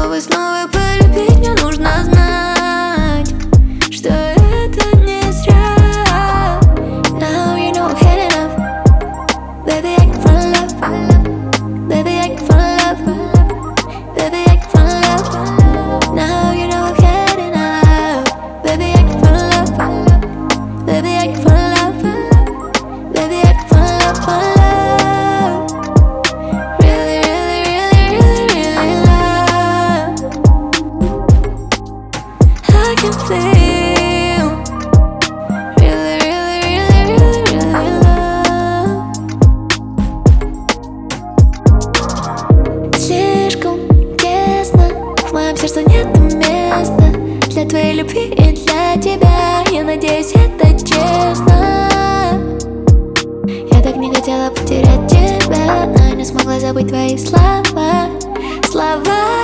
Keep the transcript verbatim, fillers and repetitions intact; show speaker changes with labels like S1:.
S1: снова и снова полюбить, мне нужно знать, что это не зря. Now you know I've had enough. Baby, I can fall in love. Baby, I can fall in love. Baby, I can fall in love. Now you know I've had enough. Baby, I can fall in love. Baby, I can fall in love. Baby, I can fall in love, fall in love. Really, really, really, really, really love. I can feel. Really, really, really, really, really love. Слишком тесно, в моем сердце нет места для твоей любви и для тебя. Я надеюсь, это честно. Я так не хотела потерять тебя, но не смогла забыть твои слова, слова.